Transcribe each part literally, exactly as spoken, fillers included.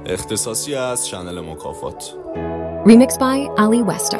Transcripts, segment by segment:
اختصاصی از چنل مکافات. Remixed by Ali Westo.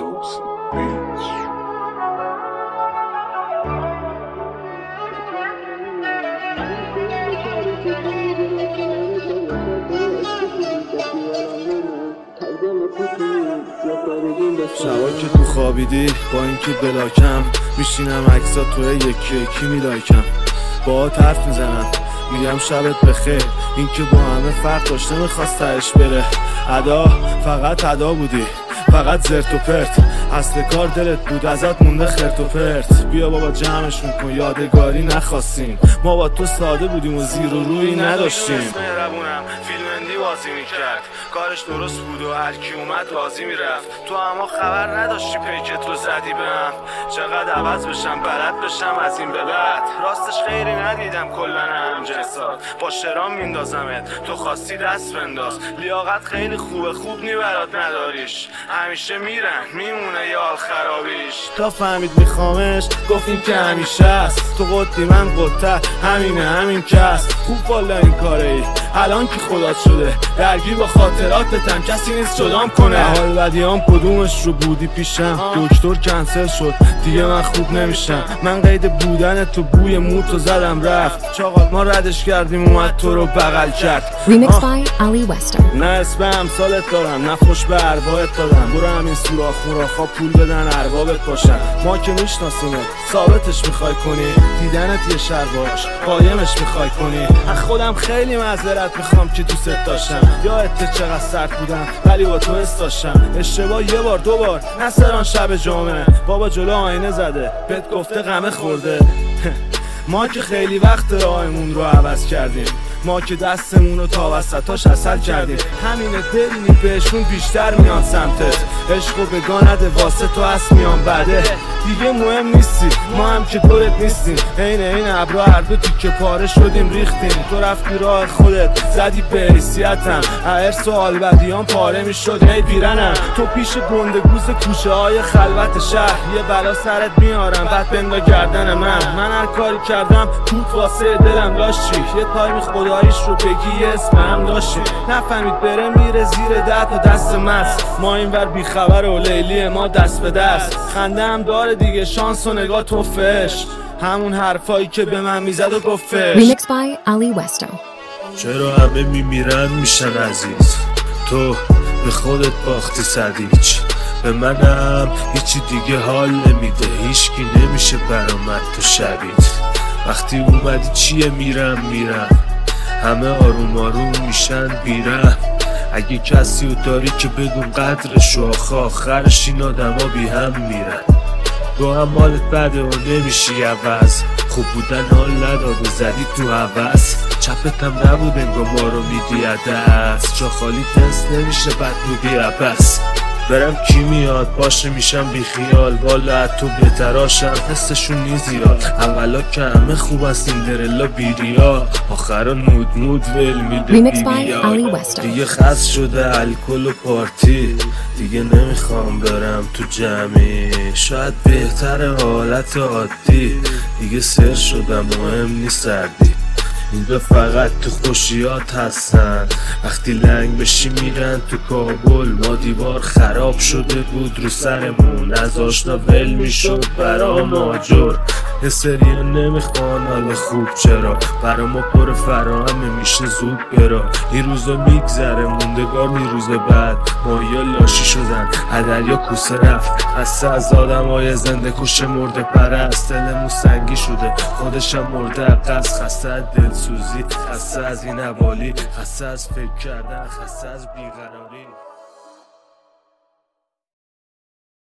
شبا که تو خوابیدی با اینکه بلاکم میشینم عکسا توی یکی یکی میلایکم، با حرف میزنم میگم شبت بخیر. این که با همه فرق داشته میخواست تهش بره. ادا فقط ادا بودی، فقط زرت و پرت، اصل کار دلت بود ازت مونده خرت و پرت. بیا بابا جمعشون کن، یادگاری نخواستیم، ما با تو ساده بودیم و زیر و روی نداشتیم. مهربونم فیلمندی بازی میکرد، کارش درست بود و هرکی اومد راضی میرفت. تو اما خبر نداشتی پیکت رو زدی بهم. چقدر عوض بشم بلد بشم از این به بعد، راستش خیلی ندیدم کلن همجنسات. با شرام میندازمت تو خواستی دست بنداز، لیاقت خیلی خوبه خوب نی برات نداریش، همیشه میرن میمونه یال خرابیش. تا فهمید میخوامش گفتیم که همیشه است، تو قدی من قدتر همینه همین کس. خوب بالا این کاره ای الان که خدات شده، درگیر با خاطراتتم کسی نیست جدام کنه. حال بدیام کدومش رو بودی پیشم، دکتر کنسل شد دیگه من خوب نمیشم. من قید بودن تو بوی موتو زدم رفت، چاقال ما ردش کردیم اومد تو رو بغل کرد. Remixed by Ali Westo. نه اسم امثالت دارم نه خوش به ارواحت دادم، برو همین سوراخ موراخا پول بدن اربابت باشن. ما که میشناسیمت ثابتش میخوای کنی، دیدنت یه شر باش قایمش میخوای کنی. از خودم خیلی معذرت میخوام که دوست داشتم، یادت چقدر سرد بودم ولی با تو حس داشتم. اشتباه یه بار دو بار نسران شب جمعه، بابا جلو آینه زده بهت گفته غمه خورده. ما که خیلی وقت راهمون رو عوض کردیم، ما که دستمون رو تا وسطاش عسل کردیم. همینه دلینی بهشون بیشتر میان سمتت، عشق و بگانده واسه تو هست میان بده. دیگه مهم نیستی ما هم که دورت نیستیم، این این ابرا هر دو تیکه پاره شدیم ریختیم. تو رفتی راه خودت زدی به حیثیتم، ارس و آلبدیان پاره میشد هی بیرنم. تو پیش گندگوز کوچه های خلوت شهر، یه بلا سرت میارم بعد بندا گردن من. من هر کاری کردم توت واسه دلم داشتی، یه تایم خداییش رو بگی اسم هم داشتی. نفهمید بره میره زیر ده تا دست مست، ما این ور بیخبر و لیلی ما دست به دست. خنده هم داره دیگه شانس و نگاه توفش، همون حرفایی که به من میزد و گفتش. Remixed by Ali Westo. چرا همه میمیرن میشن عزیز، تو به خودت باختی صدیچ. به منم هیچی دیگه حال نمیده، هیچکی نمیشه برامد تو شبید. وقتی اومدی چیه میرم میرم، همه آروم آروم میشن بیرم. اگه کسی رو داری که بدون قدرش و آخه آخرش این آدم ها بی هم میرن. تو هم حالت بده و نمیشی عوض، خوب بودن حال نداد و زدی تو عوض. چپت هم نبود انگاه ما رو میدی عدس، جا خالی دست نمیشه بد بودی عبس. برم کی میاد باشه میشم بی خیال، والا تو بهتراشم حسشون نی زیاد. اولا که همه خوب از سیندرلا بیریا، آخرا نود نود ول میده بیریا. دیگه خست شده الکل و پارتی، دیگه نمیخوام برم تو جمعی، شاید بهتر حالت عادی. دیگه سر شدم مهم نی سردی، اینجا فقط تو خوشیات هستن. وقتی لنگ بشی میرن تو کابل، ما دیوار خراب شده بود رو سرمون، از آشنا ول میشد برام آجر. یه سریه نمیخوان حال خوب چرا، برا ما پر فراهمه میشه زود برا. این روزا میگذره موندگار نی روز بعد، مایا لاشی شدن هدریا کوسه رفت. خسته از آدم های زنده کشه مرده پرست، دلمون سنگی شده خودشم مرده قصد. خسته از دلسوزی، خسته از این حوالی، خسته از فکر کردن، خسته از بیقراری.